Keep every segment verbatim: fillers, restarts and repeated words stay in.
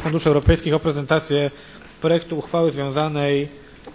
Funduszy Europejskich o prezentację projektu uchwały związanej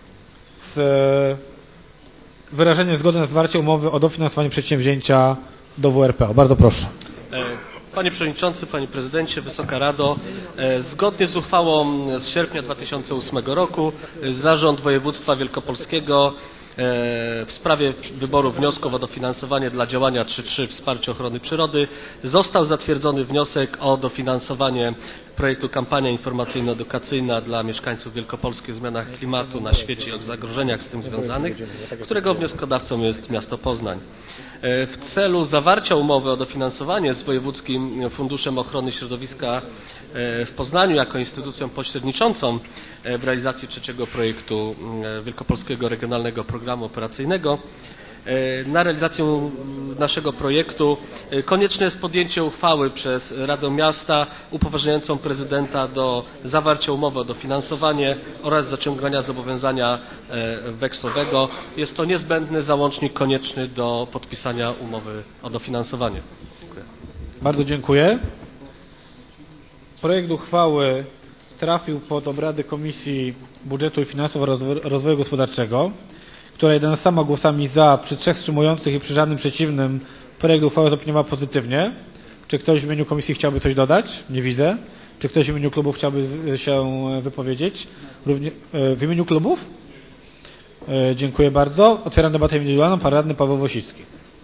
z wyrażeniem zgody na zawarcie umowy o dofinansowanie przedsięwzięcia do W R P. Bardzo proszę. Panie Przewodniczący, Panie Prezydencie, Wysoka Rado, zgodnie z uchwałą z sierpnia dwa tysiące ósmego roku Zarząd Województwa Wielkopolskiego w sprawie wyboru wniosków o dofinansowanie dla działania trzy trzy Wsparcie Ochrony Przyrody został zatwierdzony wniosek o dofinansowanie projektu Kampania Informacyjno-Edukacyjna dla mieszkańców Wielkopolski o zmianach klimatu na świecie i o zagrożeniach z tym związanych, którego wnioskodawcą jest miasto Poznań. W celu zawarcia umowy o dofinansowanie z Wojewódzkim Funduszem Ochrony Środowiska w Poznaniu jako instytucją pośredniczącą w realizacji trzeciego projektu Wielkopolskiego Regionalnego Programu Operacyjnego, na realizację naszego projektu konieczne jest podjęcie uchwały przez Radę Miasta upoważniającą prezydenta do zawarcia umowy o dofinansowanie oraz zaciągania zobowiązania wekslowego. Jest to niezbędny załącznik konieczny do podpisania umowy o dofinansowanie. Dziękuję. Bardzo dziękuję. Projekt uchwały trafił pod obrady Komisji Budżetu i Finansów oraz Rozwoju Gospodarczego, która jedenastoma głosami za, przy trzech wstrzymujących i przy żadnym przeciwnym projekt uchwały zaopiniowała pozytywnie. Czy ktoś w imieniu komisji chciałby coś dodać? Nie widzę. Czy ktoś w imieniu klubów chciałby się wypowiedzieć? Równie, w imieniu klubów? Dziękuję bardzo. Otwieram debatę indywidualną. Pan radny Paweł Wosicki.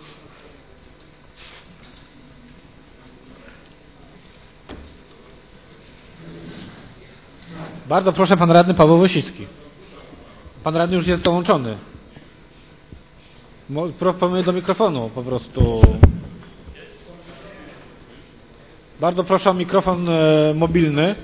Bardzo proszę, pan radny Paweł Wosicki. Pan radny już jest dołączony. Proponuję do mikrofonu po prostu. Bardzo proszę o mikrofon e, mobilny.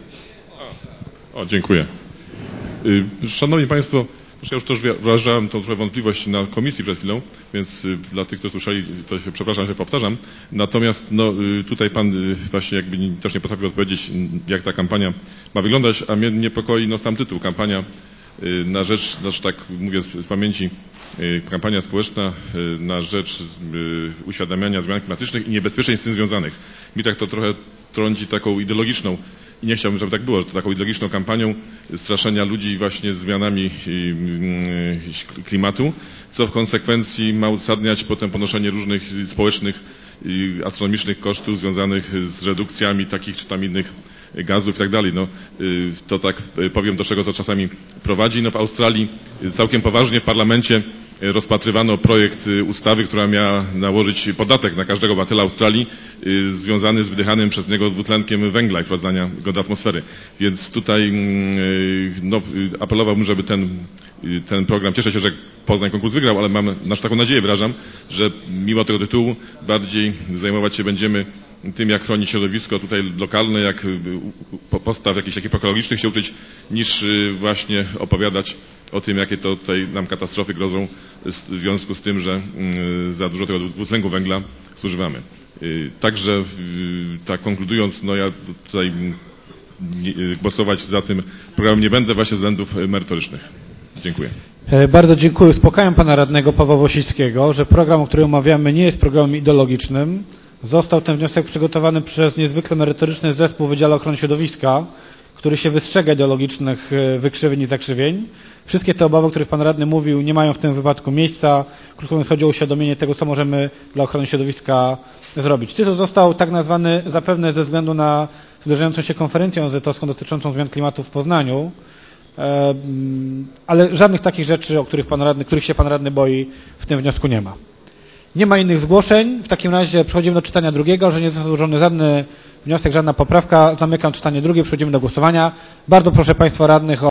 O, dziękuję. Szanowni Państwo, ja już też wyrażałem tą trochę wątpliwość na komisji przed chwilą, więc dla tych, którzy słyszeli, to się, przepraszam, że powtarzam. Natomiast no, tutaj Pan właśnie jakby też nie potrafił odpowiedzieć, jak ta kampania ma wyglądać, a mnie niepokoi no, sam tytuł. Kampania na rzecz, znaczy tak mówię z, z pamięci, kampania społeczna na rzecz uświadamiania zmian klimatycznych i niebezpieczeństw z tym związanych. Mi tak to trochę trąci taką ideologiczną, i nie chciałbym, żeby tak było, że to taką ideologiczną kampanią straszenia ludzi właśnie zmianami klimatu, co w konsekwencji ma uzasadniać potem ponoszenie różnych społecznych i astronomicznych kosztów związanych z redukcjami takich czy tam innych gazów i tak dalej. No, to tak powiem, do czego to czasami prowadzi. No, w Australii całkiem poważnie w parlamencie rozpatrywano projekt ustawy, która miała nałożyć podatek na każdego obywatela Australii związany z wydychanym przez niego dwutlenkiem węgla i wprowadzania go do atmosfery. Więc tutaj no, apelowałbym, żeby ten, ten program, cieszę się, że Poznań konkurs wygrał, ale mam nasz taką nadzieję, wyrażam, że mimo tego tytułu bardziej zajmować się będziemy tym, jak chronić środowisko tutaj lokalne, jak postaw jakichś takich ekologicznych się uczyć, niż właśnie opowiadać o tym, jakie to tutaj nam katastrofy grożą w związku z tym, że za dużo tego dwutlenku węgla zużywamy. Także tak konkludując, no ja tutaj głosować za tym programem nie będę właśnie ze względów merytorycznych. Dziękuję. Bardzo dziękuję. Uspokajam pana radnego Pawła Wosickiego, że program, o którym omawiamy, nie jest programem ideologicznym. Został ten wniosek przygotowany przez niezwykle merytoryczny zespół Wydziału Ochrony Środowiska, który się wystrzega ideologicznych wykrzywień i zakrzywień. Wszystkie te obawy, o których pan radny mówił, nie mają w tym wypadku miejsca. Krótko mówiąc, chodzi o uświadomienie tego, co możemy dla ochrony środowiska zrobić. Tytuł został tak nazwany zapewne ze względu na zbliżającą się konferencję O Z T owską dotyczącą zmian klimatu w Poznaniu, ale żadnych takich rzeczy, o których pan radny, których się pan radny boi, w tym wniosku nie ma. Nie ma innych zgłoszeń. W takim razie przechodzimy do czytania drugiego, że nie został złożony żadny wniosek, żadna poprawka. Zamykam czytanie drugie, przechodzimy do głosowania. Bardzo proszę państwa radnych o